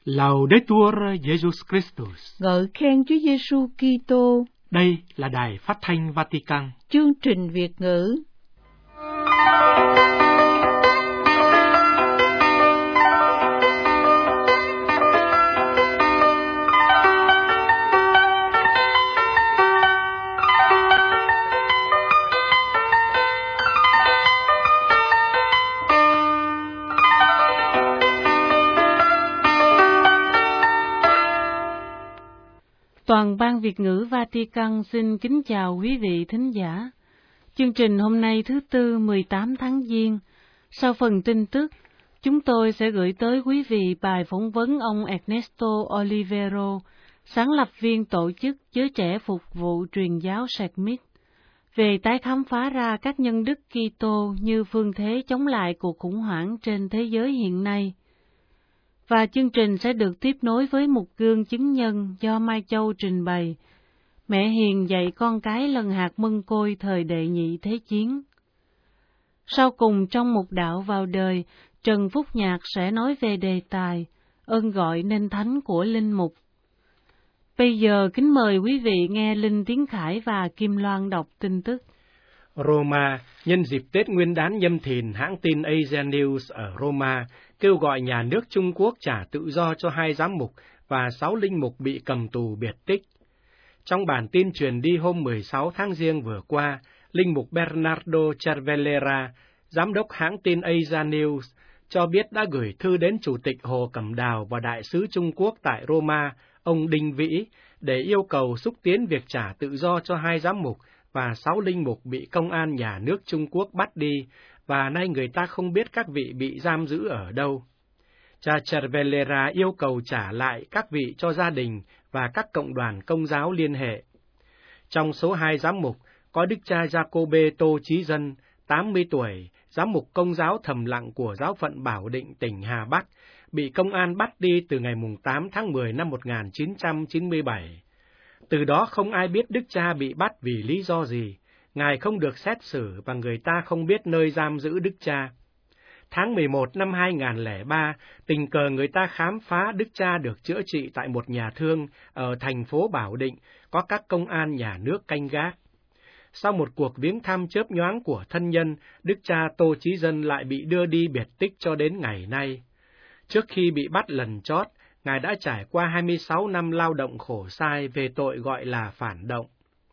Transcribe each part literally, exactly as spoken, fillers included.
Laudetur Jesus Christus. Ngợi khen Chúa Giêsu Kitô. Đây là Đài Phát thanh Vatican. Chương trình Việt ngữ. Toàn ban Việt ngữ Vatican xin kính chào quý vị thính giả. Chương trình hôm nay thứ Tư mười tám tháng Giêng. Sau phần tin tức, chúng tôi sẽ gửi tới quý vị bài phỏng vấn ông Ernesto Olivero, sáng lập viên tổ chức Giới Trẻ Phục vụ Truyền giáo Sẹt-mít, về tái khám phá ra các nhân đức Kitô như phương thế chống lại cuộc khủng hoảng trên thế giới hiện nay. Và chương trình sẽ được tiếp nối với một gương chứng nhân do Mai Châu trình bày, mẹ hiền dạy con cái lần hạt mân côi thời đệ nhị thế chiến. Sau cùng trong Mục đạo vào đời, Trần Phúc Nhạc sẽ nói về đề tài ơn gọi nên thánh của Linh Mục. Bây giờ kính mời quý vị nghe Linh Tiến Khải và Kim Loan đọc tin tức. Roma, nhân dịp Tết Nguyên đán Nhâm Thìn, hãng tin Asia News ở Roma kêu gọi nhà nước Trung Quốc trả tự do cho hai giám mục và sáu linh mục bị cầm tù biệt tích. Trong bản tin truyền đi hôm mười sáu tháng Giêng vừa qua, linh mục Bernardo Cervellera, giám đốc hãng tin Asia News, cho biết đã gửi thư đến Chủ tịch Hồ Cẩm Đào và Đại sứ Trung Quốc tại Roma, ông Đinh Vĩ, để yêu cầu xúc tiến việc trả tự do cho hai giám mục và sáu linh mục bị công an nhà nước Trung Quốc bắt đi, và nay người ta không biết các vị bị giam giữ ở đâu. Cha Cervellera yêu cầu trả lại các vị cho gia đình và các cộng đoàn công giáo liên hệ. Trong số hai giám mục, có Đức cha Jacobe Tô Chí Dân, tám mươi tuổi, giám mục công giáo thầm lặng của giáo phận Bảo Định, tỉnh Hà Bắc, bị công an bắt đi từ ngày tám tháng mười năm một nghìn chín trăm chín mươi bảy. Từ đó không ai biết Đức cha bị bắt vì lý do gì, Ngài không được xét xử và người ta không biết nơi giam giữ Đức cha. Tháng mười một năm hai nghìn không trăm lẻ ba, tình cờ người ta khám phá Đức cha được chữa trị tại một nhà thương ở thành phố Bảo Định, có các công an nhà nước canh gác. Sau một cuộc viếng thăm chớp nhoáng của thân nhân, Đức cha Tô Chí Dân lại bị đưa đi biệt tích cho đến ngày nay. Trước khi bị bắt lần chót, Ngài đã trải qua hai mươi sáu năm lao động khổ sai về tội gọi là phản động.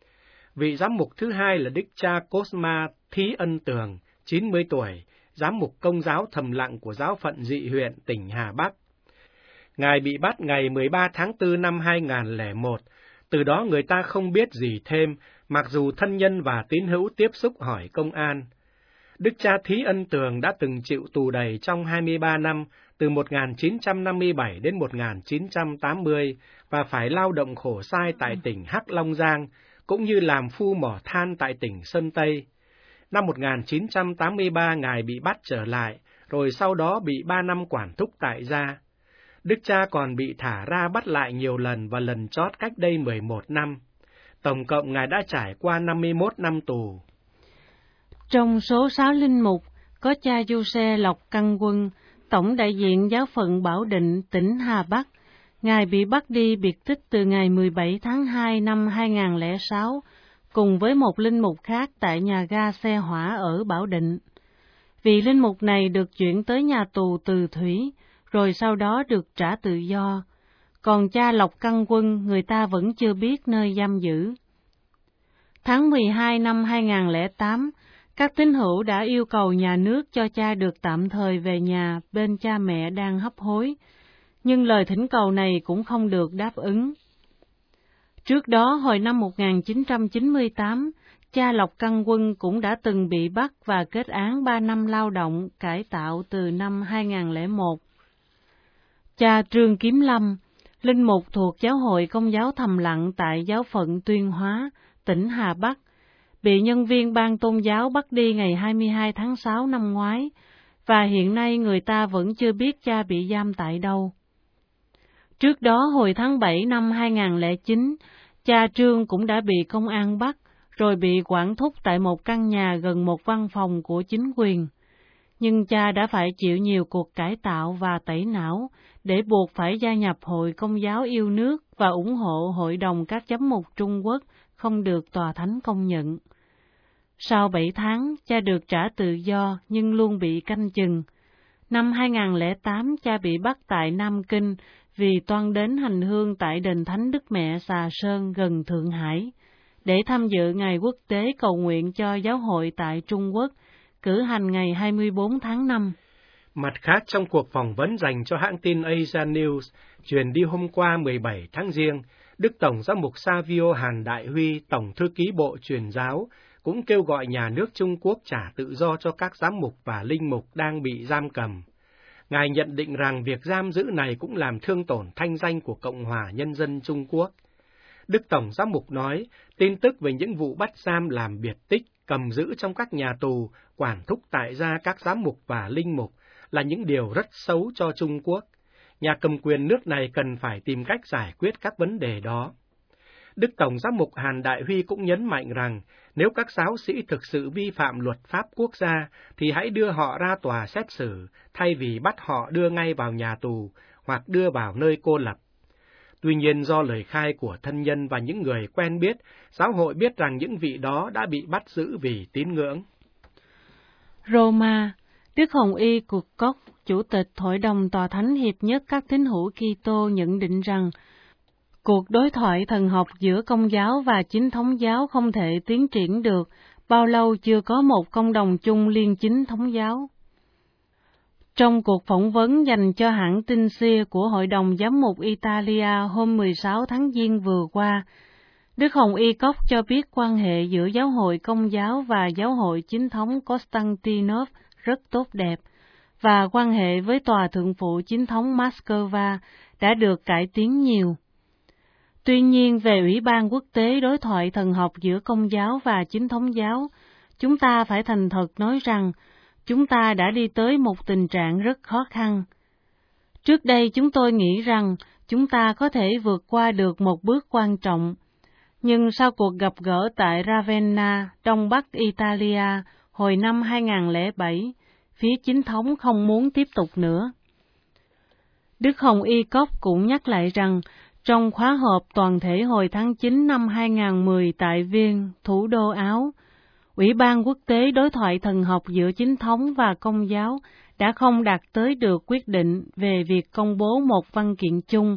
Vị giám mục thứ hai là Đức cha Cosma Thí Ân Tường, chín mươi tuổi, giám mục công giáo thầm lặng của giáo phận Dị Huyện, tỉnh Hà Bắc. Ngài bị bắt ngày mười ba tháng tư năm hai nghìn không trăm lẻ một, từ đó người ta không biết gì thêm, mặc dù thân nhân và tín hữu tiếp xúc hỏi công an. Đức cha Thí Ân Tường đã từng chịu tù đầy trong hai mươi ba năm, từ một nghìn chín trăm năm mươi bảy đến một nghìn chín trăm tám mươi, và phải lao động khổ sai tại tỉnh Hắc Long Giang, cũng như làm phu mỏ than tại tỉnh Sơn Tây. Năm một nghìn chín trăm tám mươi ba, Ngài bị bắt trở lại, rồi sau đó bị ba năm quản thúc tại gia. Đức cha còn bị thả ra bắt lại nhiều lần và lần chót cách đây mười một năm. Tổng cộng Ngài đã trải qua năm mươi mốt năm tù. Trong số sáu linh mục, có cha Giuse Lộc Căn Quân, tổng đại diện giáo phận Bảo Định, tỉnh Hà Bắc. Ngài bị bắt đi biệt tích từ ngày mười bảy tháng hai năm hai nghìn không trăm lẻ sáu, cùng với một linh mục khác tại nhà ga xe hỏa ở Bảo Định. Vị linh mục này được chuyển tới nhà tù Từ Thủy, rồi sau đó được trả tự do. Còn cha Lộc Căn Quân, người ta vẫn chưa biết nơi giam giữ. Tháng mười hai năm hai nghìn không trăm lẻ tám, các tín hữu đã yêu cầu nhà nước cho cha được tạm thời về nhà bên cha mẹ đang hấp hối, nhưng lời thỉnh cầu này cũng không được đáp ứng. Trước đó, hồi năm một nghìn chín trăm chín mươi tám, cha Lộc Căn Quân cũng đã từng bị bắt và kết án ba năm lao động cải tạo từ năm hai nghìn không trăm lẻ một. Cha Trương Kiếm Lâm, linh mục thuộc Giáo hội Công giáo thầm lặng tại giáo phận Tuyên Hóa, tỉnh Hà Bắc, bị nhân viên ban tôn giáo bắt đi ngày hai mươi hai tháng sáu năm ngoái, và hiện nay người ta vẫn chưa biết cha bị giam tại đâu. Trước đó, hồi tháng bảy năm hai nghìn không trăm lẻ chín, cha Trương cũng đã bị công an bắt, rồi bị quản thúc tại một căn nhà gần một văn phòng của chính quyền. nhưng cha đã phải chịu nhiều cuộc cải tạo và tẩy não để buộc phải gia nhập Hội Công giáo yêu nước và ủng hộ Hội đồng các giám mục Trung Quốc không được Tòa Thánh công nhận. Sau bảy tháng, cha được trả tự do nhưng luôn bị canh chừng. Năm hai nghìn không trăm lẻ tám, cha bị bắt tại Nam Kinh vì toan đến hành hương tại đền Thánh Đức Mẹ Xà Sơn gần Thượng Hải, để tham dự Ngày Quốc tế cầu nguyện cho giáo hội tại Trung Quốc, cử hành ngày hai mươi bốn tháng năm. Mặt khác, trong cuộc phỏng vấn dành cho hãng tin Asia News, truyền đi hôm qua mười bảy tháng Giêng, Đức Tổng giám mục Savio Hàn Đại Huy, Tổng thư ký Bộ Truyền giáo, cũng kêu gọi nhà nước Trung Quốc trả tự do cho các giám mục và linh mục đang bị giam cầm. Ngài nhận định rằng việc giam giữ này cũng làm thương tổn thanh danh của Cộng hòa Nhân dân Trung Quốc. Đức Tổng giám mục nói, tin tức về những vụ bắt giam làm biệt tích, cầm giữ trong các nhà tù, quản thúc tại gia các giám mục và linh mục là những điều rất xấu cho Trung Quốc. Nhà cầm quyền nước này cần phải tìm cách giải quyết các vấn đề đó. Đức Tổng giám mục Hàn Đại Huy cũng nhấn mạnh rằng, nếu các giáo sĩ thực sự vi phạm luật pháp quốc gia, thì hãy đưa họ ra tòa xét xử, thay vì bắt họ đưa ngay vào nhà tù, hoặc đưa vào nơi cô lập. Tuy nhiên, do lời khai của thân nhân và những người quen biết, giáo hội biết rằng những vị đó đã bị bắt giữ vì tín ngưỡng. Roma, Đức Hồng Y Cuộc Cốc, Chủ tịch Hội đồng Tòa Thánh Hiệp nhất các tín hữu Kitô nhận định rằng, cuộc đối thoại thần học giữa Công giáo và Chính thống giáo không thể tiến triển được bao lâu chưa có một công đồng chung liên Chính thống giáo. Trong cuộc phỏng vấn dành cho hãng tin xia của Hội đồng Giám mục Italia hôm mười sáu tháng Giêng vừa qua, Đức Hồng Y Cốc cho biết quan hệ giữa giáo hội Công giáo và giáo hội Chính thống Constantinople rất tốt đẹp, và quan hệ với Tòa Thượng phụ Chính thống Moscow đã được cải tiến nhiều. Tuy nhiên, về Ủy ban Quốc tế đối thoại thần học giữa Công giáo và Chính thống giáo, chúng ta phải thành thật nói rằng, chúng ta đã đi tới một tình trạng rất khó khăn. Trước đây chúng tôi nghĩ rằng chúng ta có thể vượt qua được một bước quan trọng, nhưng sau cuộc gặp gỡ tại Ravenna, Đông Bắc Italia, hồi năm hai nghìn không trăm lẻ bảy, phía Chính thống không muốn tiếp tục nữa. Đức Hồng Y Cốc cũng nhắc lại rằng, trong khóa họp toàn thể hồi tháng chín năm hai nghìn không trăm mười tại Viên, thủ đô Áo, Ủy ban Quốc tế đối thoại thần học giữa Chính thống và Công giáo đã không đạt tới được quyết định về việc công bố một văn kiện chung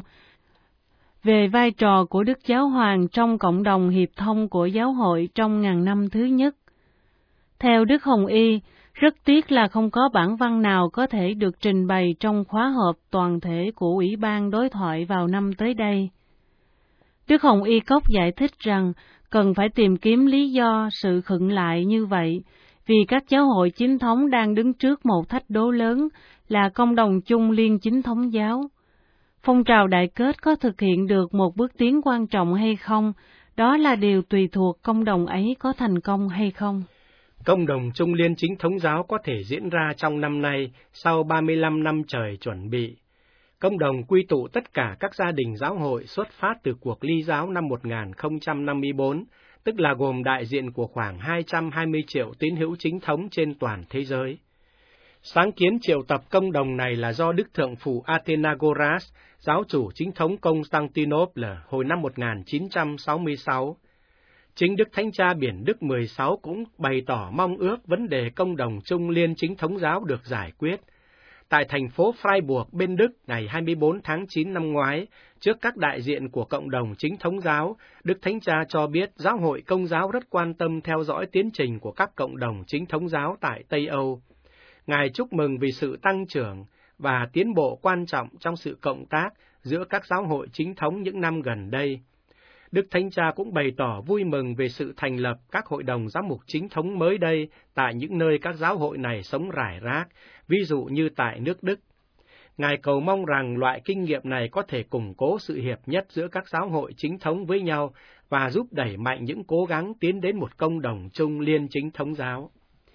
về vai trò của Đức Giáo Hoàng trong cộng đồng hiệp thông của giáo hội trong ngàn năm thứ nhất. Theo Đức Hồng Y, rất tiếc là không có bản văn nào có thể được trình bày trong khóa họp toàn thể của Ủy ban đối thoại vào năm tới đây. Đức Hồng Y Cốc giải thích rằng, cần phải tìm kiếm lý do sự khựng lại như vậy, vì các giáo hội chính thống đang đứng trước một thách đố lớn là công đồng chung liên chính thống giáo. Phong trào đại kết có thực hiện được một bước tiến quan trọng hay không, đó là điều tùy thuộc công đồng ấy có thành công hay không. Công đồng chung liên chính thống giáo có thể diễn ra trong năm nay, sau ba mươi lăm năm trời chuẩn bị. Công đồng quy tụ tất cả các gia đình giáo hội xuất phát từ cuộc ly giáo năm một nghìn không trăm năm mươi tư, tức là gồm đại diện của khoảng hai trăm hai mươi triệu tín hữu chính thống trên toàn thế giới. Sáng kiến triệu tập công đồng này là do Đức Thượng phụ Athenagoras, giáo chủ chính thống Constantinople hồi năm một nghìn chín trăm sáu mươi sáu. Chính Đức Thánh Cha Biển Đức mười sáu cũng bày tỏ mong ước vấn đề công đồng chung liên chính thống giáo được giải quyết. Tại thành phố Freiburg bên Đức ngày hai mươi tư tháng chín năm ngoái, trước các đại diện của cộng đồng chính thống giáo, Đức Thánh Cha cho biết giáo hội Công giáo rất quan tâm theo dõi tiến trình của các cộng đồng chính thống giáo tại Tây Âu. Ngài chúc mừng vì sự tăng trưởng và tiến bộ quan trọng trong sự cộng tác giữa các giáo hội chính thống những năm gần đây. Đức Thánh Cha cũng bày tỏ vui mừng về sự thành lập các hội đồng giám mục chính thống mới đây tại những nơi các giáo hội này sống rải rác, ví dụ như tại nước Đức. Ngài cầu mong rằng loại kinh nghiệm này có thể củng cố sự hiệp nhất giữa các giáo hội chính thống với nhau và giúp đẩy mạnh những cố gắng tiến đến một công đồng chung liên chính thống giáo.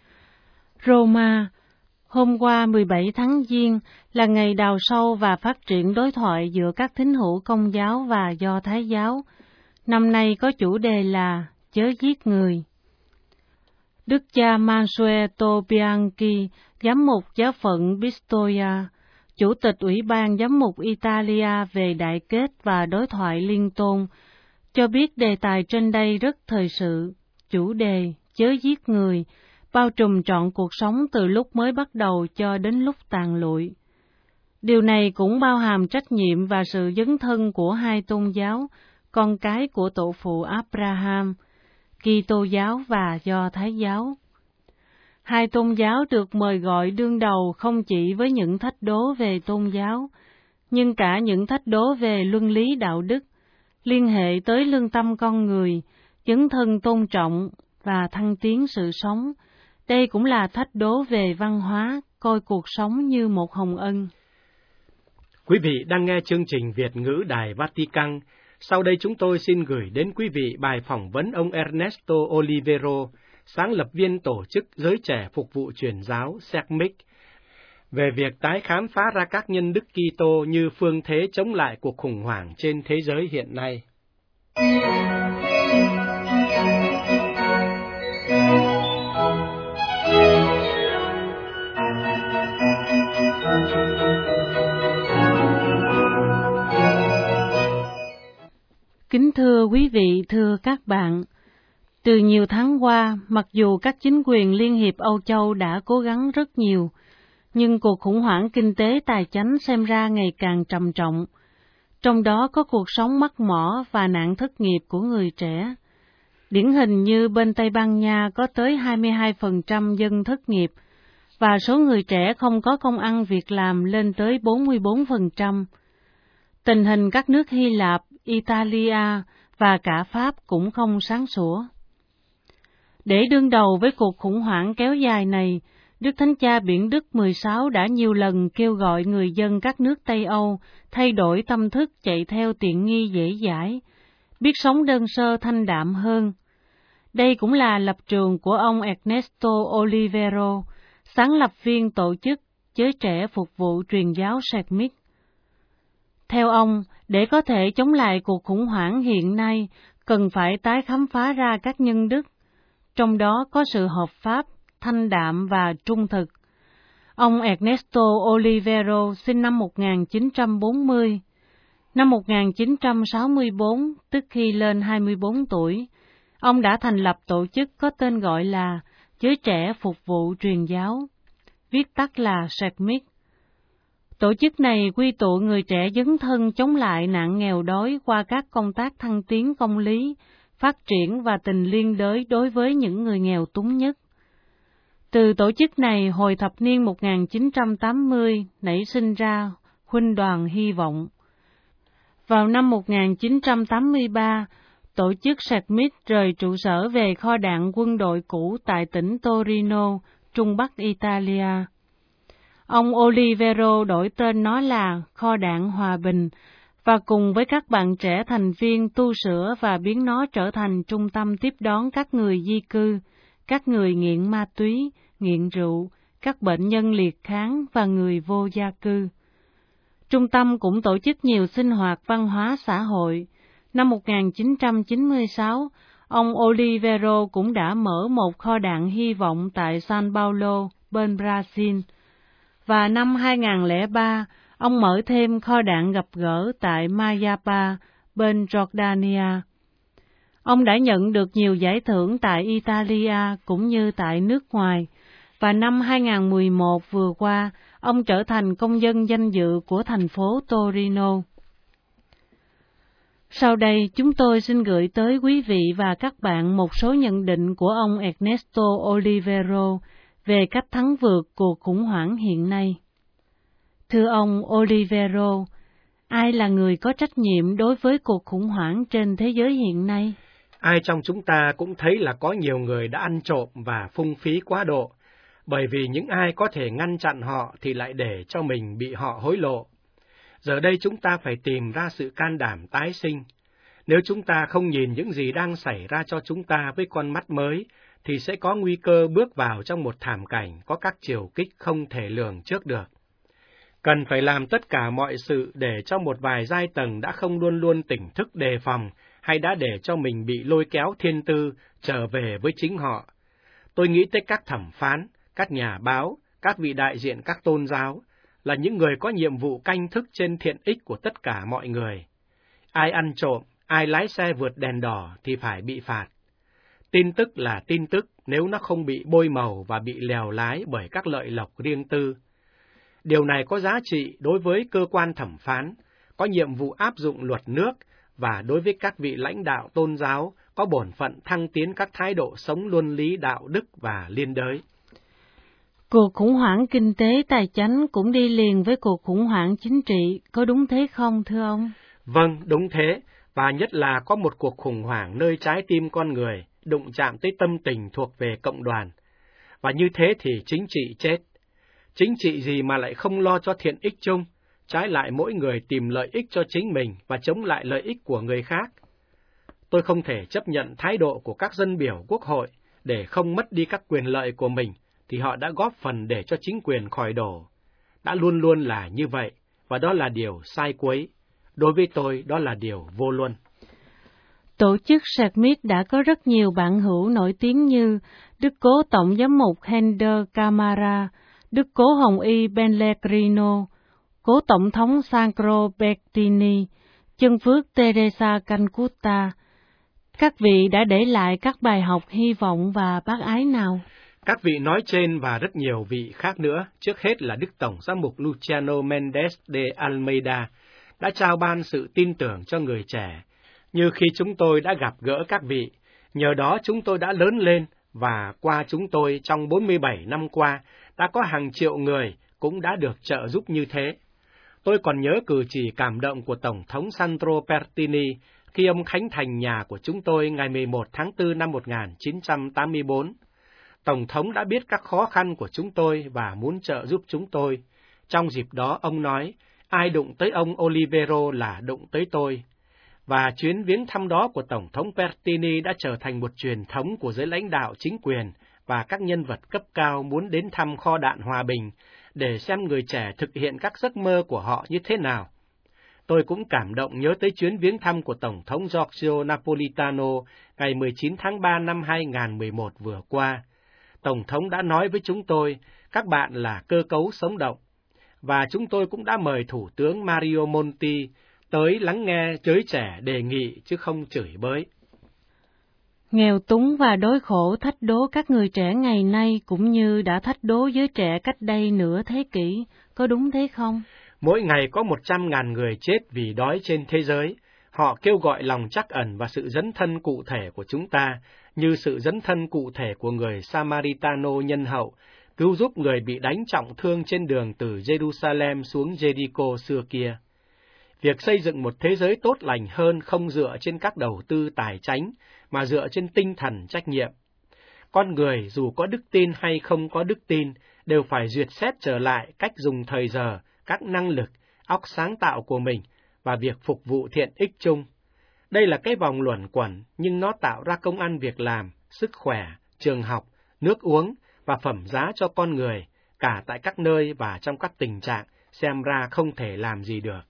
Roma, hôm qua mười bảy tháng Giêng là ngày đào sâu và phát triển đối thoại giữa các tín hữu Công giáo và Do Thái giáo. Năm nay có chủ đề là chớ giết người. Đức cha Mansueto Bianchi, giám mục giáo phận Pistoia, Chủ tịch Ủy ban Giám mục Italia về đại kết và đối thoại liên tôn, cho biết đề tài trên đây rất thời sự. Chủ đề chớ giết người, bao trùm trọn cuộc sống từ lúc mới bắt đầu cho đến lúc tàn lụi. Điều này cũng bao hàm trách nhiệm và sự dấn thân của hai tôn giáo, con cái của tổ phụ Abraham, Kitô giáo và Do Thái giáo. Hai tôn giáo được mời gọi đương đầu không chỉ với những thách đố về tôn giáo, nhưng cả những thách đố về luân lý đạo đức, liên hệ tới lương tâm con người, dấn thân tôn trọng và thăng tiến sự sống. Đây cũng là thách đố về văn hóa, coi cuộc sống như một hồng ân. Quý vị đang nghe chương trình Việt ngữ Đài Vatican. Sau đây chúng tôi xin gửi đến quý vị bài phỏng vấn ông Ernesto Olivero, sáng lập viên tổ chức Giới Trẻ Phục vụ Truyền giáo S E C M I C, về việc tái khám phá ra các nhân đức Kitô như phương thế chống lại cuộc khủng hoảng trên thế giới hiện nay. Kính thưa quý vị, thưa các bạn, từ nhiều tháng qua, mặc dù các chính quyền Liên hiệp Âu Châu đã cố gắng rất nhiều, nhưng cuộc khủng hoảng kinh tế tài chánh xem ra ngày càng trầm trọng. Trong đó có cuộc sống mắc mỏ và nạn thất nghiệp của người trẻ. Điển hình như bên Tây Ban Nha có tới hai mươi hai phần trăm dân thất nghiệp, và số người trẻ không có công ăn việc làm lên tới bốn mươi bốn phần trăm. Tình hình các nước Hy Lạp, Italia và cả Pháp cũng không sáng sủa. Để đương đầu với cuộc khủng hoảng kéo dài này, Đức Thánh Cha Biển Đức mười sáu đã nhiều lần kêu gọi người dân các nước Tây Âu thay đổi tâm thức chạy theo tiện nghi dễ dãi, biết sống đơn sơ thanh đạm hơn. Đây cũng là lập trường của ông Ernesto Olivero, sáng lập viên tổ chức Giới Trẻ Phục vụ Truyền giáo S E C M I C. Theo ông, để có thể chống lại cuộc khủng hoảng hiện nay, cần phải tái khám phá ra các nhân đức, trong đó có sự hợp pháp, thanh đạm và trung thực. Ông Ernesto Olivero sinh năm một nghìn chín trăm bốn mươi. Năm một nghìn chín trăm sáu mươi tư, tức khi lên hai mươi bốn tuổi, ông đã thành lập tổ chức có tên gọi là Giới Trẻ Phục vụ Truyền giáo, viết tắt là S E C M I C. Tổ chức này quy tụ người trẻ dấn thân chống lại nạn nghèo đói qua các công tác thăng tiến công lý, phát triển và tình liên đới đối với những người nghèo túng nhất. Từ tổ chức này, hồi thập niên một nghìn chín trăm tám mươi nảy sinh ra Huynh đoàn Hy vọng. Vào năm một nghìn chín trăm tám mươi ba, tổ chức S E C M I C rời trụ sở về kho đạn quân đội cũ tại tỉnh Torino, Trung Bắc Italia. Ông Olivero đổi tên nó là Kho đạn Hòa bình, và cùng với các bạn trẻ thành viên tu sửa và biến nó trở thành trung tâm tiếp đón các người di cư, các người nghiện ma túy, nghiện rượu, các bệnh nhân liệt kháng và người vô gia cư. Trung tâm cũng tổ chức nhiều sinh hoạt văn hóa xã hội. Năm một nghìn chín trăm chín mươi sáu, ông Olivero cũng đã mở một kho đạn hy vọng tại San Paulo, bên Brazil. Và năm hai nghìn không trăm lẻ ba, ông mở thêm kho đạn gặp gỡ tại Mayapa, bên Jordania. Ông đã nhận được nhiều giải thưởng tại Italia cũng như tại nước ngoài, và năm hai nghìn không trăm mười một vừa qua, ông trở thành công dân danh dự của thành phố Torino. Sau đây, chúng tôi xin gửi tới quý vị và các bạn một số nhận định của ông Ernesto Olivero về cách thắng vượt cuộc khủng hoảng hiện nay. Thưa ông Olivero, ai là người có trách nhiệm đối với cuộc khủng hoảng trên thế giới hiện nay? Ai trong chúng ta cũng thấy là có nhiều người đã ăn trộm và phung phí quá độ, bởi vì những ai có thể ngăn chặn họ thì lại để cho mình bị họ hối lộ. Giờ đây chúng ta phải tìm ra sự can đảm tái sinh. Nếu chúng ta không nhìn những gì đang xảy ra cho chúng ta với con mắt mới, thì sẽ có nguy cơ bước vào trong một thảm cảnh có các chiều kích không thể lường trước được. Cần phải làm tất cả mọi sự để cho một vài giai tầng đã không luôn luôn tỉnh thức đề phòng, hay đã để cho mình bị lôi kéo thiên tư trở về với chính họ. Tôi nghĩ tới các thẩm phán, các nhà báo, các vị đại diện các tôn giáo, là những người có nhiệm vụ canh thức trên thiện ích của tất cả mọi người. Ai ăn trộm, ai lái xe vượt đèn đỏ thì phải bị phạt. Tin tức là tin tức nếu nó không bị bôi màu và bị lèo lái bởi các lợi lộc riêng tư. Điều này có giá trị đối với cơ quan thẩm phán, có nhiệm vụ áp dụng luật nước, và đối với các vị lãnh đạo tôn giáo có bổn phận thăng tiến các thái độ sống luân lý đạo đức và liên đới. Cuộc khủng hoảng kinh tế tài chánh cũng đi liền với cuộc khủng hoảng chính trị, có đúng thế không thưa ông? Vâng, đúng thế, và nhất là có một cuộc khủng hoảng nơi trái tim con người, đụng chạm tới tâm tình thuộc về cộng đoàn. Và như thế thì chính trị chết. Chính trị gì mà lại không lo cho thiện ích chung, trái lại mỗi người tìm lợi ích cho chính mình và chống lại lợi ích của người khác. Tôi không thể chấp nhận thái độ của các dân biểu quốc hội để không mất đi các quyền lợi của mình, thì họ đã góp phần để cho chính quyền khỏi đổ. Đã luôn luôn là như vậy, và đó là điều sai quấy. Đối với tôi, đó là điều vô luân. Tổ chức Smith đã có rất nhiều bạn hữu nổi tiếng như Đức Cố Tổng Giám mục Hender Camara, Đức Cố Hồng Y Pellegrino, Cố Tổng thống Sandro Bettini, Chân Phước Teresa Calcutta. Các vị đã để lại các bài học hy vọng và bác ái nào? Các vị nói trên và rất nhiều vị khác nữa, trước hết là Đức Tổng Giám mục Luciano Mendes de Almeida, đã trao ban sự tin tưởng cho người trẻ. Như khi chúng tôi đã gặp gỡ các vị, nhờ đó chúng tôi đã lớn lên, và qua chúng tôi trong bốn mươi bảy năm qua, đã có hàng triệu người cũng đã được trợ giúp như thế. Tôi còn nhớ cử chỉ cảm động của Tổng thống Sandro Pertini khi ông khánh thành nhà của chúng tôi ngày mười một tháng tư năm một nghìn chín trăm tám mươi tư. Tổng thống đã biết các khó khăn của chúng tôi và muốn trợ giúp chúng tôi. Trong dịp đó ông nói, ai đụng tới ông Olivero là đụng tới tôi. Và chuyến viếng thăm đó của Tổng thống Pertini đã trở thành một truyền thống của giới lãnh đạo chính quyền và các nhân vật cấp cao muốn đến thăm kho đạn hòa bình để xem người trẻ thực hiện các giấc mơ của họ như thế nào. Tôi cũng cảm động nhớ tới chuyến viếng thăm của Tổng thống Giorgio Napolitano ngày mười chín tháng ba năm hai nghìn không trăm mười một vừa qua. Tổng thống đã nói với chúng tôi, các bạn là cơ cấu sống động, và chúng tôi cũng đã mời Thủ tướng Mario Monti tới lắng nghe giới trẻ đề nghị chứ không chửi bới. Nghèo túng và đói khổ thách đố các người trẻ ngày nay cũng như đã thách đố giới trẻ cách đây nửa thế kỷ, có đúng thế không? Mỗi ngày có một trăm ngàn người chết vì đói trên thế giới. Họ kêu gọi lòng trắc ẩn và sự dấn thân cụ thể của chúng ta, như sự dấn thân cụ thể của người Samaritano nhân hậu, cứu giúp người bị đánh trọng thương trên đường từ Jerusalem xuống Jericho xưa kia. Việc xây dựng một thế giới tốt lành hơn không dựa trên các đầu tư tài chánh, mà dựa trên tinh thần trách nhiệm. Con người dù có đức tin hay không có đức tin, đều phải duyệt xét trở lại cách dùng thời giờ, các năng lực, óc sáng tạo của mình, và việc phục vụ thiện ích chung. Đây là cái vòng luẩn quẩn, nhưng nó tạo ra công ăn việc làm, sức khỏe, trường học, nước uống và phẩm giá cho con người, cả tại các nơi và trong các tình trạng xem ra không thể làm gì được.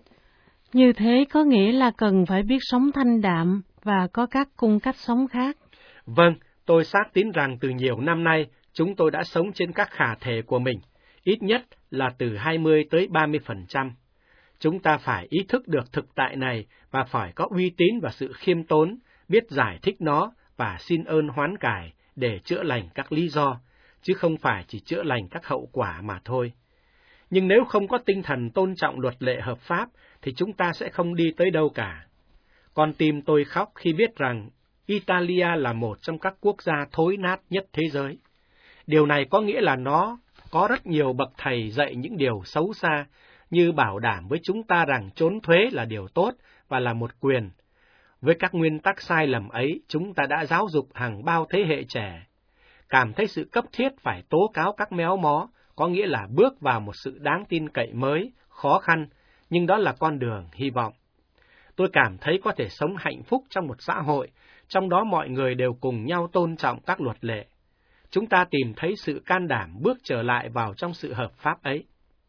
Như thế có nghĩa là cần phải biết sống thanh đạm và có các cung cách sống khác. Vâng, tôi xác tín rằng từ nhiều năm nay, chúng tôi đã sống trên các khả thể của mình, ít nhất là từ hai mươi tới ba mươi phần trăm. Chúng ta phải ý thức được thực tại này và phải có uy tín và sự khiêm tốn, biết giải thích nó và xin ơn hoán cải để chữa lành các lý do, chứ không phải chỉ chữa lành các hậu quả mà thôi. Nhưng nếu không có tinh thần tôn trọng luật lệ hợp pháp, thì chúng ta sẽ không đi tới đâu cả. Con tim tôi khóc khi biết rằng Italia là một trong các quốc gia thối nát nhất thế giới. Điều này có nghĩa là nó có rất nhiều bậc thầy dạy những điều xấu xa, như bảo đảm với chúng ta rằng trốn thuế là điều tốt và là một quyền. Với các nguyên tắc sai lầm ấy, chúng ta đã giáo dục hàng bao thế hệ trẻ. Cảm thấy sự cấp thiết phải tố cáo các méo mó, có nghĩa là bước vào một sự đáng tin cậy mới, khó khăn, nhưng đó là con đường hy vọng. Tôi cảm thấy có thể sống hạnh phúc trong một xã hội, trong đó mọi người đều cùng nhau tôn trọng các luật lệ. Chúng ta tìm thấy sự can đảm bước trở lại vào trong sự hợp pháp ấy.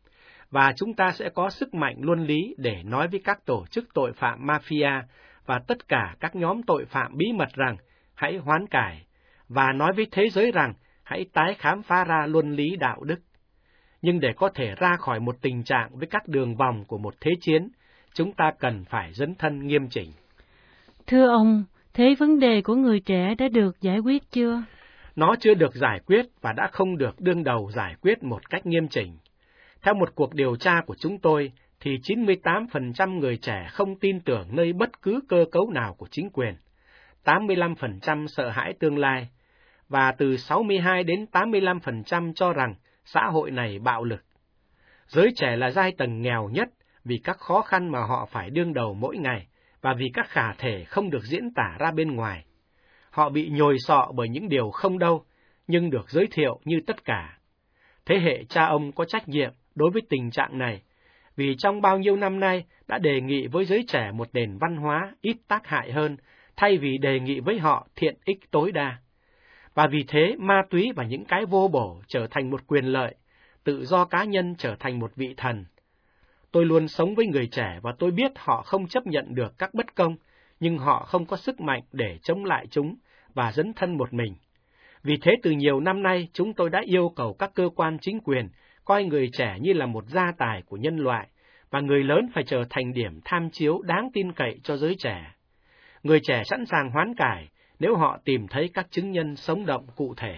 Và chúng ta sẽ có sức mạnh luân lý để nói với các tổ chức tội phạm mafia và tất cả các nhóm tội phạm bí mật rằng hãy hoán cải, và nói với thế giới rằng hãy tái khám phá ra luân lý đạo đức. Nhưng để có thể ra khỏi một tình trạng với các đường vòng của một thế chiến, chúng ta cần phải dấn thân nghiêm chỉnh. Thưa ông, thế vấn đề của người trẻ đã được giải quyết chưa? Nó chưa được giải quyết và đã không được đương đầu giải quyết một cách nghiêm chỉnh. Theo một cuộc điều tra của chúng tôi, thì chín mươi tám phần trăm người trẻ không tin tưởng nơi bất cứ cơ cấu nào của chính quyền, tám mươi lăm phần trăm sợ hãi tương lai, và từ sáu mươi hai đến tám mươi lăm phần trăm cho rằng xã hội này bạo lực. Giới trẻ là giai tầng nghèo nhất vì các khó khăn mà họ phải đương đầu mỗi ngày, và vì các khả thể không được diễn tả ra bên ngoài. Họ bị nhồi sọ bởi những điều không đâu, nhưng được giới thiệu như tất cả. Thế hệ cha ông có trách nhiệm đối với tình trạng này, vì trong bao nhiêu năm nay đã đề nghị với giới trẻ một nền văn hóa ít tác hại hơn, thay vì đề nghị với họ thiện ích tối đa. Và vì thế, ma túy và những cái vô bổ trở thành một quyền lợi, tự do cá nhân trở thành một vị thần. Tôi luôn sống với người trẻ và tôi biết họ không chấp nhận được các bất công, nhưng họ không có sức mạnh để chống lại chúng và dấn thân một mình. Vì thế từ nhiều năm nay, chúng tôi đã yêu cầu các cơ quan chính quyền coi người trẻ như là một gia tài của nhân loại, và người lớn phải trở thành điểm tham chiếu đáng tin cậy cho giới trẻ. Người trẻ sẵn sàng hoán cải nếu họ tìm thấy các chứng nhân sống động cụ thể.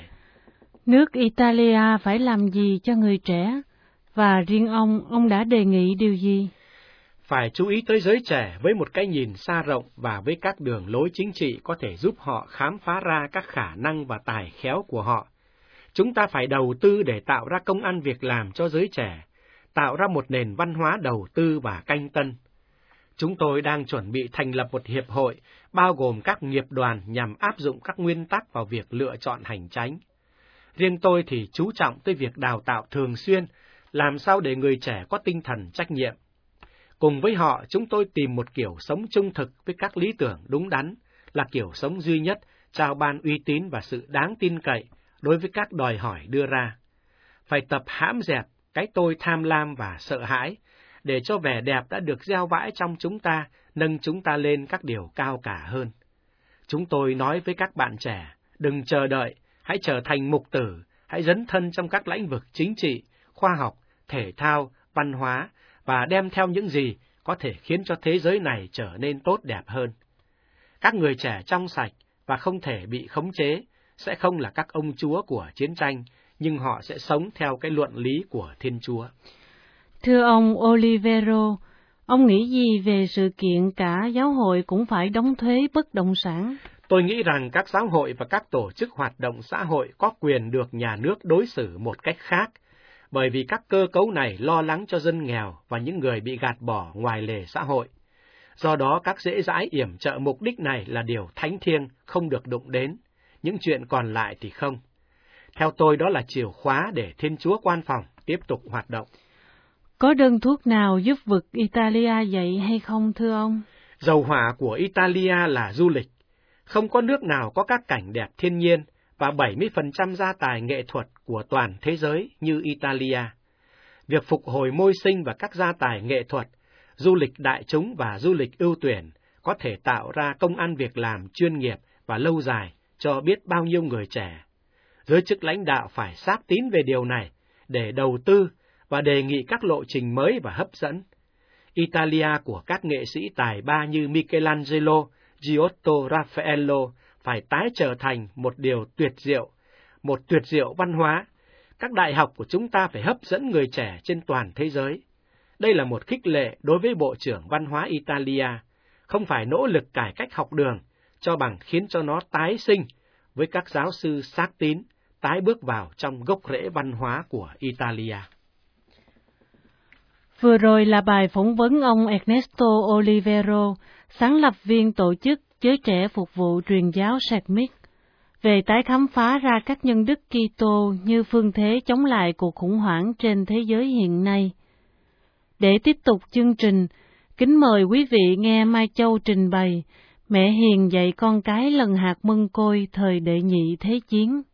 Nước Italia phải làm gì cho người trẻ? Và riêng ông, ông đã đề nghị điều gì? Phải chú ý tới giới trẻ với một cái nhìn xa rộng và với các đường lối chính trị có thể giúp họ khám phá ra các khả năng và tài khéo của họ. Chúng ta phải đầu tư để tạo ra công ăn việc làm cho giới trẻ, tạo ra một nền văn hóa đầu tư và canh tân. Chúng tôi đang chuẩn bị thành lập một hiệp hội, bao gồm các nghiệp đoàn nhằm áp dụng các nguyên tắc vào việc lựa chọn hành chánh. Riêng tôi thì chú trọng tới việc đào tạo thường xuyên, làm sao để người trẻ có tinh thần trách nhiệm. Cùng với họ, chúng tôi tìm một kiểu sống trung thực với các lý tưởng đúng đắn, là kiểu sống duy nhất, trao ban uy tín và sự đáng tin cậy đối với các đòi hỏi đưa ra. Phải tập hãm dẹp cái tôi tham lam và sợ hãi, để cho vẻ đẹp đã được gieo vãi trong chúng ta, nâng chúng ta lên các điều cao cả hơn. Chúng tôi nói với các bạn trẻ, đừng chờ đợi, hãy trở thành mục tử, hãy dấn thân trong các lĩnh vực chính trị, khoa học, thể thao, văn hóa, và đem theo những gì có thể khiến cho thế giới này trở nên tốt đẹp hơn. Các người trẻ trong sạch và không thể bị khống chế sẽ không là các ông chúa của chiến tranh, nhưng họ sẽ sống theo cái luận lý của Thiên Chúa. Thưa ông Olivero, ông nghĩ gì về sự kiện cả giáo hội cũng phải đóng thuế bất động sản? Tôi nghĩ rằng các giáo hội và các tổ chức hoạt động xã hội có quyền được nhà nước đối xử một cách khác, bởi vì các cơ cấu này lo lắng cho dân nghèo và những người bị gạt bỏ ngoài lề xã hội. Do đó, các dễ dãi yểm trợ mục đích này là điều thánh thiêng, không được đụng đến, những chuyện còn lại thì không. Theo tôi, đó là chìa khóa để Thiên Chúa quan phòng tiếp tục hoạt động. Có đơn thuốc nào giúp vực Italia dậy hay không, thưa ông? Dầu hỏa của Italia là du lịch. Không có nước nào có các cảnh đẹp thiên nhiên và bảy mươi phần trăm gia tài nghệ thuật của toàn thế giới như Italia. Việc phục hồi môi sinh và các gia tài nghệ thuật, du lịch đại chúng và du lịch ưu tuyển có thể tạo ra công ăn việc làm chuyên nghiệp và lâu dài cho biết bao nhiêu người trẻ. Giới chức lãnh đạo phải xác tín về điều này để đầu tư và đề nghị các lộ trình mới và hấp dẫn. Italia của các nghệ sĩ tài ba như Michelangelo, Giotto, Raffaello phải tái trở thành một điều tuyệt diệu, một tuyệt diệu văn hóa. Các đại học của chúng ta phải hấp dẫn người trẻ trên toàn thế giới. Đây là một khích lệ đối với Bộ trưởng Văn hóa Italia, không phải nỗ lực cải cách học đường, cho bằng khiến cho nó tái sinh với các giáo sư xác tín, tái bước vào trong gốc rễ văn hóa của Italia. Vừa rồi là bài phỏng vấn ông Ernesto Olivero, sáng lập viên tổ chức Giới Trẻ Phục vụ Truyền giáo Sacmik, về tái khám phá ra các nhân đức Kitô như phương thế chống lại cuộc khủng hoảng trên thế giới hiện nay. Để tiếp tục chương trình, kính mời quý vị nghe Mai Châu trình bày Mẹ Hiền dạy con cái lần hạt mân côi thời đệ nhị thế chiến.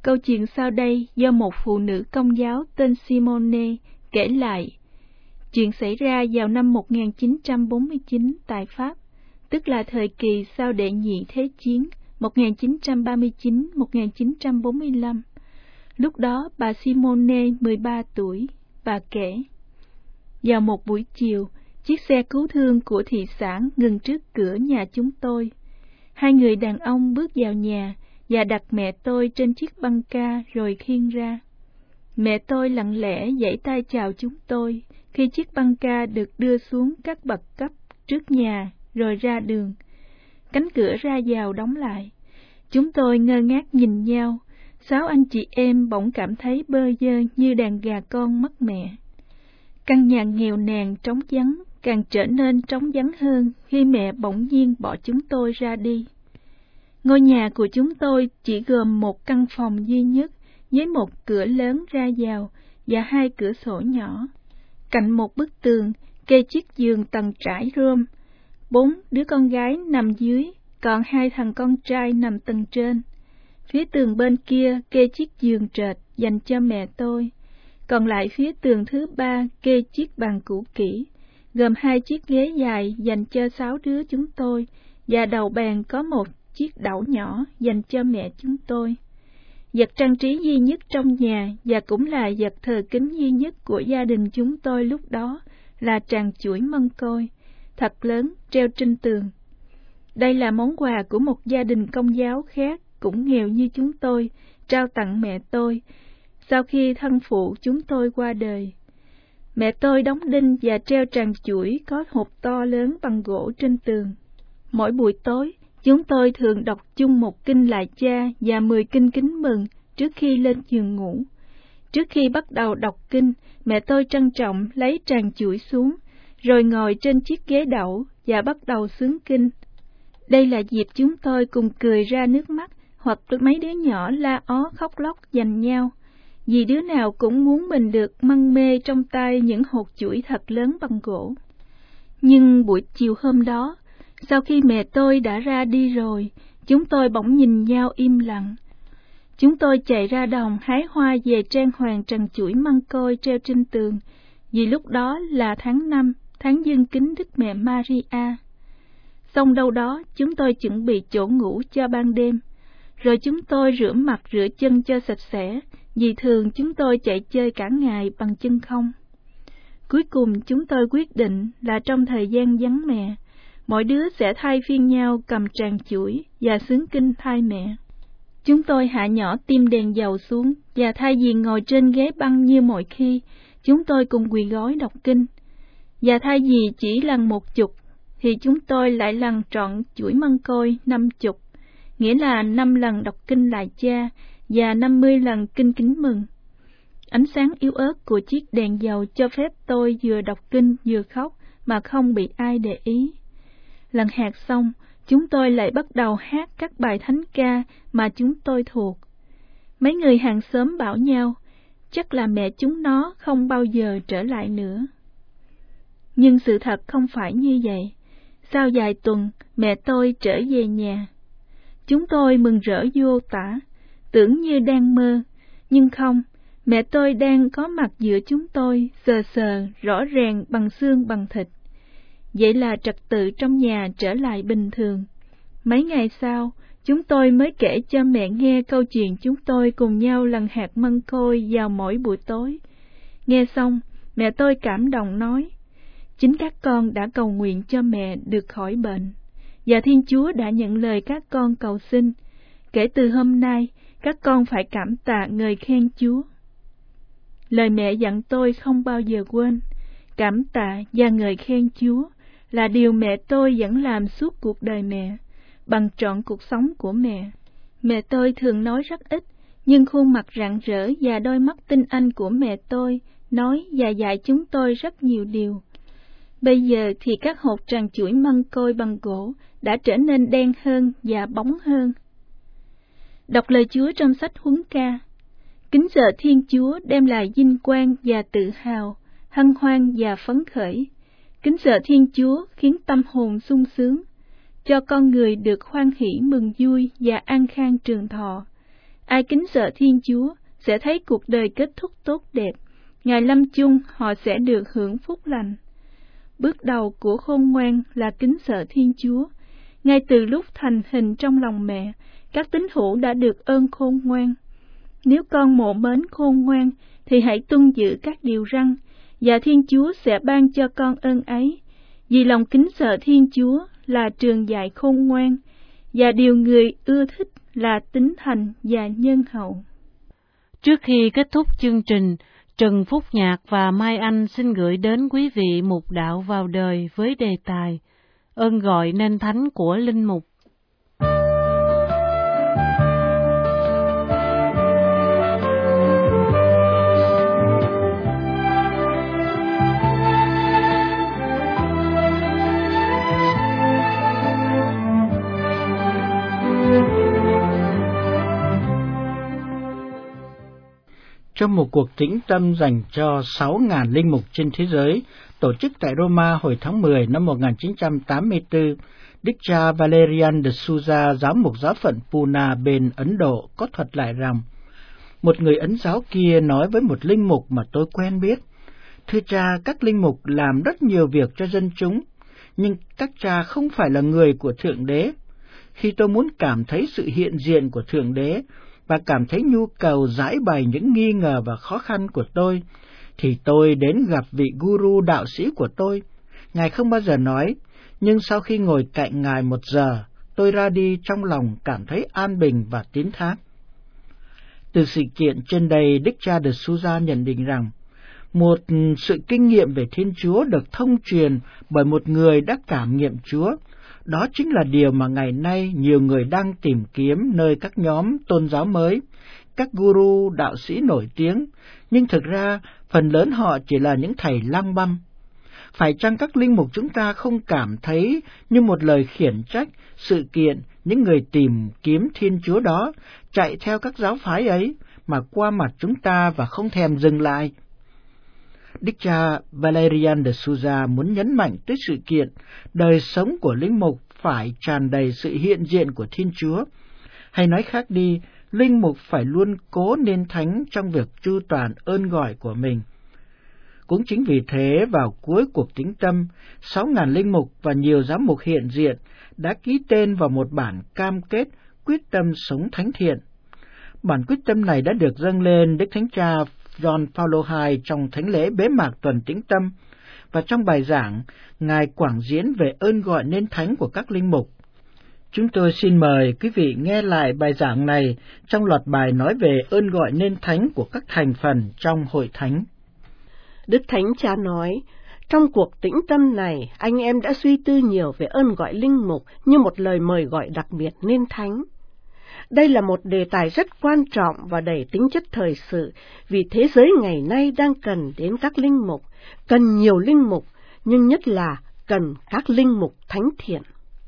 câu chuyện sau đây do một phụ nữ Công giáo tên Simone kể lại. Chuyện xảy ra vào năm một nghìn chín trăm bốn mươi chín tại Pháp, tức là thời kỳ sau đệ nhị thế chiến một nghìn chín trăm ba mươi chín đến một nghìn chín trăm bốn mươi lăm. Lúc đó bà Simone mười ba tuổi. Bà kể, vào một buổi chiều, chiếc xe cứu thương của thị xã ngừng trước cửa nhà chúng tôi. Hai người đàn ông bước vào nhà và đặt mẹ tôi trên chiếc băng ca rồi khiêng ra. Mẹ tôi lặng lẽ giãy tay chào chúng tôi khi chiếc băng ca được đưa xuống các bậc cấp trước nhà rồi ra đường. Cánh cửa ra vào đóng lại. Chúng tôi ngơ ngác nhìn nhau. Sáu anh chị em bỗng cảm thấy bơ vơ như đàn gà con mất mẹ. Căn nhà nghèo nàn trống vắng càng trở nên trống vắng hơn khi mẹ bỗng nhiên bỏ chúng tôi ra đi. Ngôi nhà của chúng tôi chỉ gồm một căn phòng duy nhất với một cửa lớn ra vào và hai cửa sổ nhỏ. Cạnh một bức tường kê chiếc giường tầng trải rơm. Bốn đứa con gái nằm dưới, còn hai thằng con trai nằm tầng trên. Phía tường bên kia kê chiếc giường trệt dành cho mẹ tôi. Còn lại phía tường thứ ba kê chiếc bàn cũ kỹ, gồm hai chiếc ghế dài dành cho sáu đứa chúng tôi, và đầu bàn có một chiếc đẩu nhỏ dành cho mẹ chúng tôi. Vật trang trí duy nhất trong nhà và cũng là vật thờ kính duy nhất của gia đình chúng tôi lúc đó là tràng chuỗi mân côi, thật lớn, treo trên tường. Đây là món quà của một gia đình Công giáo khác, cũng nghèo như chúng tôi, trao tặng mẹ tôi, sau khi thân phụ chúng tôi qua đời. Mẹ tôi đóng đinh và treo tràng chuỗi có hộp to lớn bằng gỗ trên tường. Mỗi buổi tối, chúng tôi thường đọc chung một kinh Lại Cha và mười kinh Kính Mừng trước khi lên giường ngủ. Trước khi bắt đầu đọc kinh, mẹ tôi trân trọng lấy tràng chuỗi xuống, rồi ngồi trên chiếc ghế đẩu và bắt đầu xướng kinh. Đây là dịp chúng tôi cùng cười ra nước mắt, hoặc mấy đứa nhỏ la ó khóc lóc giành nhau, vì đứa nào cũng muốn mình được mân mê trong tay những hột chuỗi thật lớn bằng gỗ. Nhưng buổi chiều hôm đó, sau khi mẹ tôi đã ra đi rồi, chúng tôi bỗng nhìn nhau im lặng. Chúng tôi chạy ra đồng hái hoa về trang hoàng trần chuỗi măng côi treo trên tường, vì lúc đó là tháng năm, tháng dương kính Đức Mẹ Maria. Xong đâu đó, chúng tôi chuẩn bị chỗ ngủ cho ban đêm, rồi chúng tôi rửa mặt rửa chân cho sạch sẽ, vì thường chúng tôi chạy chơi cả ngày bằng chân không. Cuối cùng chúng tôi quyết định là trong thời gian vắng mẹ, mỗi đứa sẽ thay phiên nhau cầm tràng chuỗi và xướng kinh thay mẹ. Chúng tôi hạ nhỏ tim đèn dầu xuống, và thay vì ngồi trên ghế băng như mọi khi, chúng tôi cùng quỳ gối đọc kinh. Và thay vì chỉ lần một chục, thì chúng tôi lại lần trọn chuỗi mân côi năm chục, nghĩa là năm lần đọc kinh Lại Cha và năm mươi lần kinh Kính Mừng. Ánh sáng yếu ớt của chiếc đèn dầu cho phép tôi vừa đọc kinh vừa khóc mà không bị ai để ý. Lần hát xong, chúng tôi lại bắt đầu hát các bài thánh ca mà chúng tôi thuộc. Mấy người hàng xóm bảo nhau, chắc là mẹ chúng nó không bao giờ trở lại nữa. Nhưng sự thật không phải như vậy. Sau vài tuần, mẹ tôi trở về nhà. Chúng tôi mừng rỡ vô tả, tưởng như đang mơ, nhưng không, mẹ tôi đang có mặt giữa chúng tôi, sờ sờ, rõ ràng bằng xương bằng thịt. Vậy là trật tự trong nhà trở lại bình thường. Mấy ngày sau, chúng tôi mới kể cho mẹ nghe câu chuyện chúng tôi cùng nhau lần hạt mân côi vào mỗi buổi tối. Nghe xong, mẹ tôi cảm động nói, chính các con đã cầu nguyện cho mẹ được khỏi bệnh, và Thiên Chúa đã nhận lời các con cầu xin. Kể từ hôm nay, các con phải cảm tạ ngợi khen Chúa. Lời mẹ dặn tôi không bao giờ quên. Cảm tạ và ngợi khen Chúa là điều mẹ tôi vẫn làm suốt cuộc đời mẹ, bằng trọn cuộc sống của mẹ. Mẹ tôi thường nói rất ít, nhưng khuôn mặt rạng rỡ và đôi mắt tinh anh của mẹ tôi nói và dạy chúng tôi rất nhiều điều. Bây giờ thì các hột tràng chuỗi mân côi bằng gỗ đã trở nên đen hơn và bóng hơn. Đọc lời Chúa trong sách Huấn Ca. Kính sợ Thiên Chúa đem lại vinh quang và tự hào, hân hoan và phấn khởi. Kính sợ Thiên Chúa khiến tâm hồn sung sướng, cho con người được hoan hỷ mừng vui và an khang trường thọ. Ai kính sợ Thiên Chúa sẽ thấy cuộc đời kết thúc tốt đẹp. Ngày lâm chung họ sẽ được hưởng phúc lành. Bước đầu của khôn ngoan là kính sợ Thiên Chúa. Ngay từ lúc thành hình trong lòng mẹ, các tín hữu đã được ơn khôn ngoan. Nếu con mộ mến khôn ngoan, thì hãy tuân giữ các điều răn, và Thiên Chúa sẽ ban cho con ơn ấy. Vì lòng kính sợ Thiên Chúa là trường dạy khôn ngoan, và điều người ưa thích là tín thành và nhân hậu. Trước khi kết thúc chương trình, Trần Phúc Nhạc và Mai Anh xin gửi đến quý vị mục đạo vào đời với đề tài Ơn gọi nên thánh của linh mục. Trong một cuộc tĩnh tâm dành cho sáu nghìn linh mục trên thế giới, tổ chức tại Roma hồi tháng mười năm một nghìn chín trăm tám mươi tư, Đức cha Valerian de Souza, giám mục giáo phận Pune bên Ấn Độ, có thuật lại rằng, một người Ấn giáo kia nói với một linh mục mà tôi quen biết, thưa cha, các linh mục làm rất nhiều việc cho dân chúng, nhưng các cha không phải là người của Thượng Đế. Khi tôi muốn cảm thấy sự hiện diện của Thượng Đế, và cảm thấy nhu cầu giải bày những nghi ngờ và khó khăn của tôi, thì tôi đến gặp vị guru đạo sĩ của tôi. Ngài không bao giờ nói, nhưng sau khi ngồi cạnh Ngài một giờ, tôi ra đi trong lòng cảm thấy an bình và tín thác. Từ sự kiện trên đây, Đức cha de Souza nhận định rằng, một sự kinh nghiệm về Thiên Chúa được thông truyền bởi một người đã cảm nghiệm Chúa. Đó chính là điều mà ngày nay nhiều người đang tìm kiếm nơi các nhóm tôn giáo mới, các guru đạo sĩ nổi tiếng, nhưng thực ra phần lớn họ chỉ là những thầy lang băm. Phải chăng các linh mục chúng ta không cảm thấy như một lời khiển trách sự kiện những người tìm kiếm Thiên Chúa đó chạy theo các giáo phái ấy mà qua mặt chúng ta và không thèm dừng lại? Đức cha Valerian de Souza muốn nhấn mạnh tới sự kiện đời sống của linh mục phải tràn đầy sự hiện diện của Thiên Chúa. Hay nói khác đi, linh mục phải luôn cố nên thánh trong việc chu toàn ơn gọi của mình. Cũng chính vì thế, vào cuối cuộc tĩnh tâm, sáu nghìn linh mục và nhiều giám mục hiện diện đã ký tên vào một bản cam kết quyết tâm sống thánh thiện. Bản quyết tâm này đã được dâng lên Đức Thánh Cha John Paul đệ nhị trong thánh lễ bế mạc tuần tĩnh tâm, và trong bài giảng, Ngài quảng diễn về ơn gọi nên thánh của các linh mục. Chúng tôi xin mời quý vị nghe lại bài giảng này trong loạt bài nói về ơn gọi nên thánh của các thành phần trong hội thánh. Đức Thánh Cha nói, trong cuộc tĩnh tâm này, anh em đã suy tư nhiều về ơn gọi linh mục như một lời mời gọi đặc biệt nên thánh. Đây là một đề tài rất quan trọng và đầy tính chất thời sự, vì thế giới ngày nay đang cần đến các linh mục, cần nhiều linh mục, nhưng nhất là cần các linh mục thánh thiện.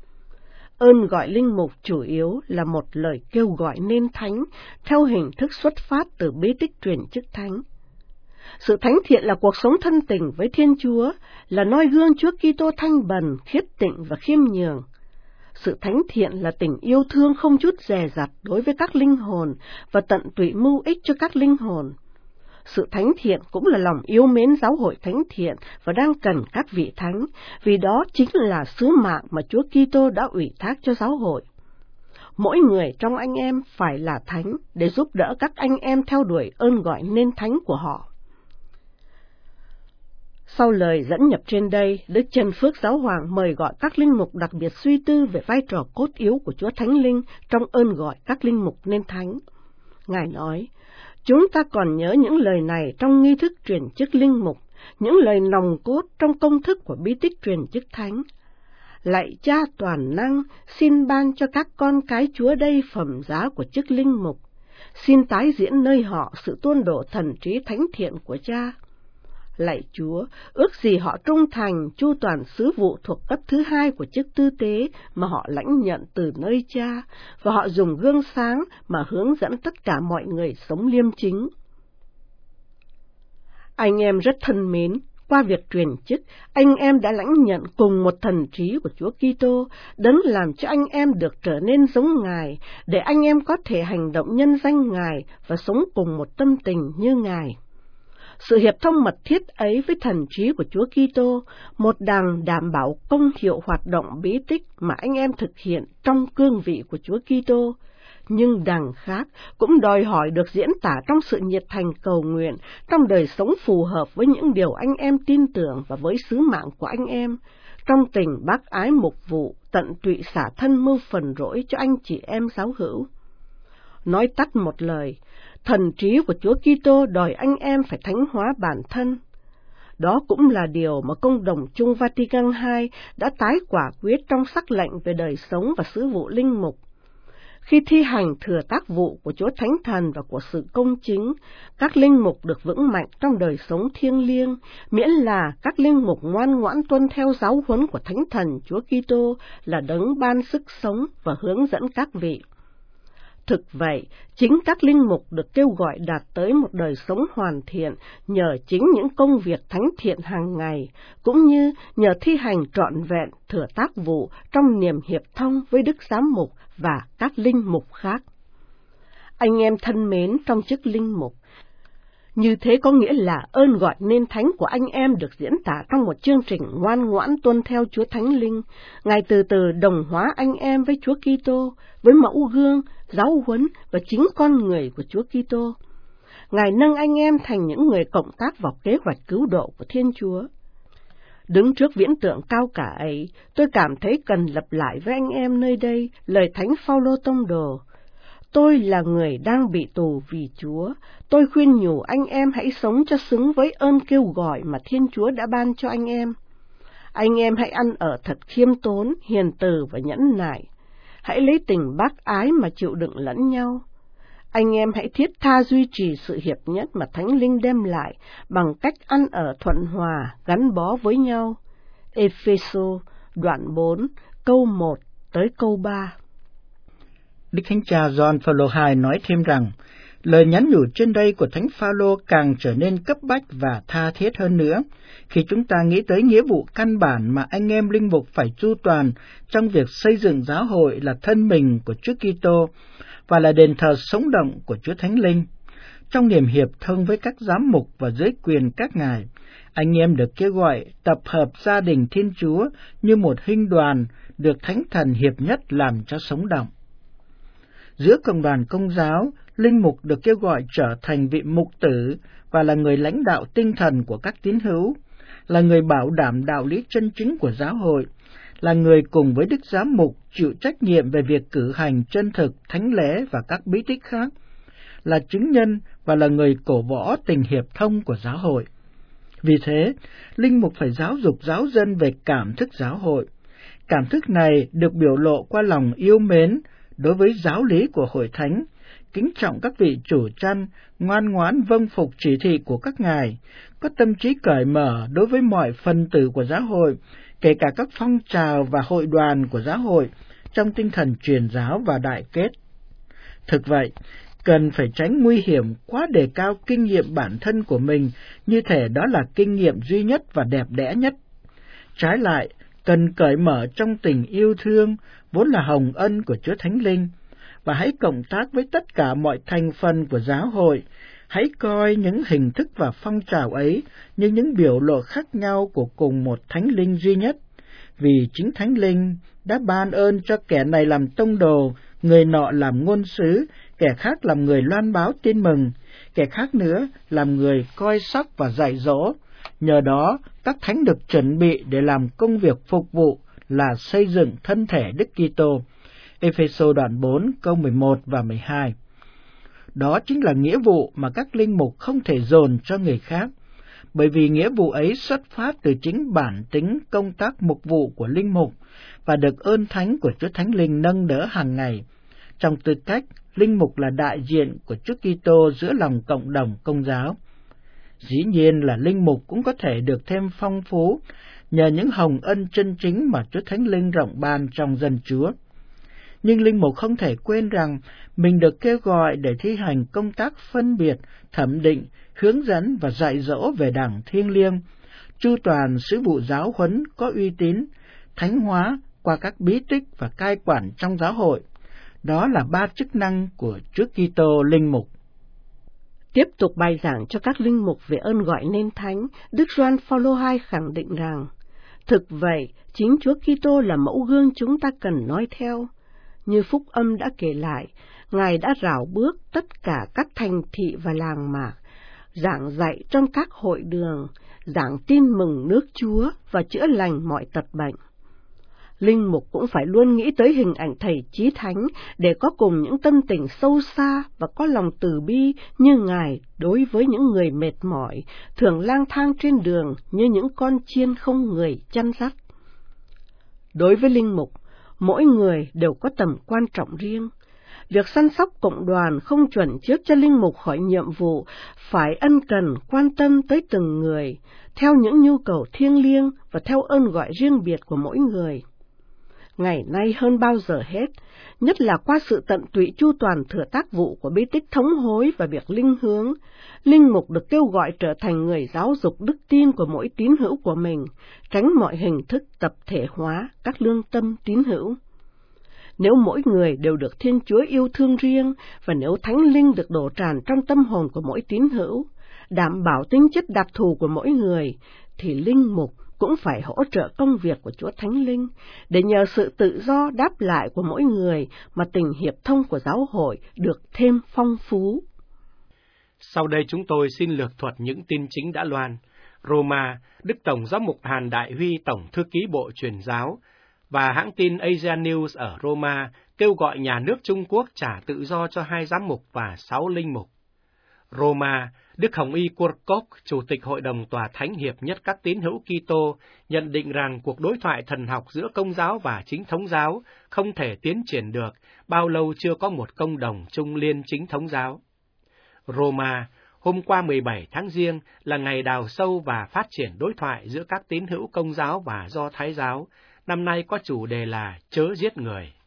Ơn gọi linh mục chủ yếu là một lời kêu gọi nên thánh, theo hình thức xuất phát từ bí tích truyền chức thánh. Sự thánh thiện là cuộc sống thân tình với Thiên Chúa, là noi gương Chúa Kitô thanh bần, khiết tịnh và khiêm nhường. Sự thánh thiện là tình yêu thương không chút dè dặt đối với các linh hồn và tận tụy mưu ích cho các linh hồn. Sự thánh thiện cũng là lòng yêu mến giáo hội thánh thiện và đang cần các vị thánh, vì đó chính là sứ mạng mà Chúa Kitô đã ủy thác cho giáo hội. Mỗi người trong anh em phải là thánh để giúp đỡ các anh em theo đuổi ơn gọi nên thánh của họ. Sau lời dẫn nhập trên đây, Đức Trần Phước Giáo Hoàng mời gọi các linh mục đặc biệt suy tư về vai trò cốt yếu của Chúa Thánh Linh trong ơn gọi các linh mục nên thánh. Ngài nói, chúng ta còn nhớ những lời này trong nghi thức truyền chức linh mục, những lời nòng cốt trong công thức của bí tích truyền chức thánh. Lạy Cha toàn năng, xin ban cho các con cái Chúa đây phẩm giá của chức linh mục. Xin tái diễn nơi họ sự tuôn đổ thần trí thánh thiện của Cha. Lạy Chúa, ước gì họ trung thành, chu toàn sứ vụ thuộc cấp thứ hai của chức tư tế mà họ lãnh nhận từ nơi Cha, và họ dùng gương sáng mà hướng dẫn tất cả mọi người sống liêm chính. Anh em rất thân mến, Qua việc truyền chức, anh em đã lãnh nhận cùng một thần trí của Chúa Kitô, đấng làm cho anh em được trở nên giống Ngài, để anh em có thể hành động nhân danh Ngài và sống cùng một tâm tình như Ngài. Sự hiệp thông mật thiết ấy với thần trí của Chúa Kitô, một đằng đảm bảo công hiệu hoạt động bí tích mà anh em thực hiện trong cương vị của Chúa Kitô, nhưng đằng khác cũng đòi hỏi được diễn tả trong sự nhiệt thành cầu nguyện, trong đời sống phù hợp với những điều anh em tin tưởng và với sứ mạng của anh em, trong tình bác ái mục vụ, tận tụy xả thân mưu phần rỗi cho anh chị em giáo hữu. Nói tắt một lời, thần trí của Chúa Kitô đòi anh em phải thánh hóa bản thân. Đó cũng là điều mà Công đồng chung Vatican hai đã tái quả quyết trong sắc lệnh về đời sống và sứ vụ linh mục. Khi thi hành thừa tác vụ của Chúa Thánh Thần và của sự công chính, các linh mục được vững mạnh trong đời sống thiêng liêng, miễn là các linh mục ngoan ngoãn tuân theo giáo huấn của Thánh Thần Chúa Kitô là đấng ban sức sống và hướng dẫn các vị. Thực vậy, chính các linh mục được kêu gọi đạt tới một đời sống hoàn thiện nhờ chính những công việc thánh thiện hàng ngày, cũng như nhờ thi hành trọn vẹn thừa tác vụ trong niềm hiệp thông với Đức Giám mục và các linh mục khác. Anh em thân mến trong chức linh mục, như thế có nghĩa là ơn gọi nên thánh của anh em được diễn tả trong một chương trình ngoan ngoãn tuân theo Chúa Thánh Linh. Ngài từ từ đồng hóa anh em với Chúa Kitô, với mẫu gương, giáo huấn và chính con người của Chúa Kitô. Ngài nâng anh em thành những người cộng tác vào kế hoạch cứu độ của Thiên Chúa. Đứng trước viễn tượng cao cả ấy, tôi cảm thấy cần lặp lại với anh em nơi đây lời Thánh Phaolô tông đồ. Tôi là người đang bị tù vì Chúa. Tôi khuyên nhủ anh em hãy sống cho xứng với ơn kêu gọi mà Thiên Chúa đã ban cho anh em. Anh em hãy ăn ở thật khiêm tốn, hiền từ và nhẫn nại. Hãy lấy tình bác ái mà chịu đựng lẫn nhau. Anh em hãy thiết tha duy trì sự hiệp nhất mà Thánh Linh đem lại bằng cách ăn ở thuận hòa, gắn bó với nhau. Ê-phê-sô, đoạn bốn, câu một tới câu ba. Đức Thánh Cha Gioan Phaolô hai nói thêm rằng, lời nhắn nhủ trên đây của Thánh Phaolô càng trở nên cấp bách và tha thiết hơn nữa, khi chúng ta nghĩ tới nghĩa vụ căn bản mà anh em linh mục phải chu toàn trong việc xây dựng giáo hội là thân mình của Chúa Kitô và là đền thờ sống động của Chúa Thánh Linh. Trong niềm hiệp thông với các giám mục và dưới quyền các ngài, anh em được kêu gọi tập hợp gia đình Thiên Chúa như một huynh đoàn được Thánh Thần hiệp nhất làm cho sống động. Giữa cộng đoàn Công giáo, linh mục được kêu gọi trở thành vị mục tử và là người lãnh đạo tinh thần của các tín hữu, là người bảo đảm đạo lý chân chính của giáo hội, là người cùng với Đức Giám mục chịu trách nhiệm về việc cử hành chân thực, thánh lễ và các bí tích khác, là chứng nhân và là người cổ võ tình hiệp thông của giáo hội. Vì thế, linh mục phải giáo dục giáo dân về cảm thức giáo hội. Cảm thức này được biểu lộ qua lòng yêu mến đối với giáo lý của hội thánh, kính trọng các vị chủ chăn, ngoan ngoãn vâng phục chỉ thị của các ngài, có tâm trí cởi mở đối với mọi phần tử của giáo hội, kể cả các phong trào và hội đoàn của giáo hội, trong tinh thần truyền giáo và đại kết. Thực vậy, cần phải tránh nguy hiểm quá đề cao kinh nghiệm bản thân của mình như thể đó là kinh nghiệm duy nhất và đẹp đẽ nhất. Trái lại, cần cởi mở trong tình yêu thương, vốn là hồng ân của Chúa Thánh Linh, và hãy cộng tác với tất cả mọi thành phần của giáo hội. Hãy coi những hình thức và phong trào ấy như những biểu lộ khác nhau của cùng một Thánh Linh duy nhất, vì chính Thánh Linh đã ban ơn cho kẻ này làm tông đồ, người nọ làm ngôn sứ, kẻ khác làm người loan báo tin mừng, kẻ khác nữa làm người coi sóc và dạy dỗ. Nhờ đó, các thánh được chuẩn bị để làm công việc phục vụ là xây dựng thân thể Đức Kitô. Ê-phê-sô đoạn bốn câu mười một và mười hai. Đó chính là nghĩa vụ mà các linh mục không thể dồn cho người khác, bởi vì nghĩa vụ ấy xuất phát từ chính bản tính công tác mục vụ của linh mục và được ơn thánh của Chúa Thánh Linh nâng đỡ hàng ngày. Trong tư cách, linh mục là đại diện của Chúa Kitô giữa lòng cộng đồng Công giáo. Dĩ nhiên là linh mục cũng có thể được thêm phong phú nhờ những hồng ân chân chính mà Chúa Thánh Linh rộng ban trong dân Chúa. Nhưng linh mục không thể quên rằng mình được kêu gọi để thi hành công tác phân biệt, thẩm định, hướng dẫn và dạy dỗ về đảng thiêng liêng, chu toàn sứ vụ giáo huấn có uy tín, thánh hóa qua các bí tích và cai quản trong giáo hội. Đó là ba chức năng của Chúa Kitô linh mục. Tiếp tục bài giảng cho các linh mục về ơn gọi nên thánh, Đức Gioan Phaolô hai khẳng định rằng, thực vậy, chính Chúa Kitô là mẫu gương chúng ta cần nói theo. Như Phúc Âm đã kể lại, Ngài đã rảo bước tất cả các thành thị và làng mạc, giảng dạy trong các hội đường, giảng tin mừng nước Chúa và chữa lành mọi tật bệnh. Linh mục cũng phải luôn nghĩ tới hình ảnh Thầy Chí Thánh để có cùng những tâm tình sâu xa và có lòng từ bi như Ngài đối với những người mệt mỏi, thường lang thang trên đường như những con chiên không người chăn dắt. Đối với linh mục, mỗi người đều có tầm quan trọng riêng. Việc săn sóc cộng đoàn không chuẩn trước cho linh mục khỏi nhiệm vụ, phải ân cần quan tâm tới từng người, theo những nhu cầu thiêng liêng và theo ơn gọi riêng biệt của mỗi người. Ngày nay hơn bao giờ hết, nhất là qua sự tận tụy chu toàn thừa tác vụ của bí tích thống hối và việc linh hướng, linh mục được kêu gọi trở thành người giáo dục đức tin của mỗi tín hữu của mình, tránh mọi hình thức tập thể hóa các lương tâm tín hữu. Nếu mỗi người đều được Thiên Chúa yêu thương riêng, và nếu Thánh Linh được đổ tràn trong tâm hồn của mỗi tín hữu, đảm bảo tính chất đặc thù của mỗi người, thì linh mục cũng phải hỗ trợ công việc của Chúa Thánh Linh, để nhờ sự tự do đáp lại của mỗi người mà tình hiệp thông của giáo hội được thêm phong phú. Sau đây chúng tôi xin lược thuật những tin chính đã loan. Roma, Đức Tổng giám mục Hàn Đại Huy, Tổng thư ký Bộ Truyền giáo, và hãng tin Asia News ở Roma kêu gọi nhà nước Trung Quốc trả tự do cho hai giám mục và sáu linh mục. Roma, Đức Hồng Y Kurkov, Chủ tịch Hội đồng Tòa Thánh Hiệp nhất các tín hữu Kitô, nhận định rằng cuộc đối thoại thần học giữa Công giáo và Chính thống giáo không thể tiến triển được bao lâu chưa có một công đồng trung liên Chính thống giáo. Roma, hôm qua mười bảy tháng Giêng là ngày đào sâu và phát triển đối thoại giữa các tín hữu Công giáo và Do Thái giáo, năm nay có chủ đề là chớ giết người.